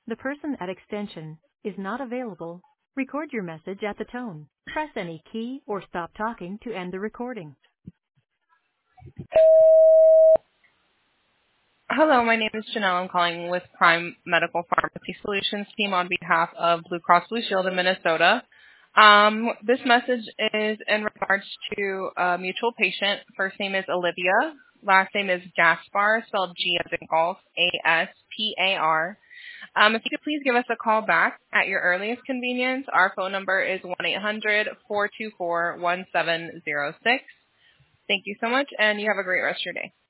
The person at extension is not available. Record your message at the tone. Press any key or stop talking to end the recording. Hello, my name is Janelle. I'm calling with Prime Medical Pharmacy Solutions team on behalf of Blue Cross Blue Shield in Minnesota. This message is in regards to a mutual patient. First name is Olivia. Last name is Gaspar, spelled G as in golf, A-S-P-A-R. If you could please give us a call back at your earliest convenience. Our phone number is 1-800-424-1706. Thank you so much, and you have a great rest of your day.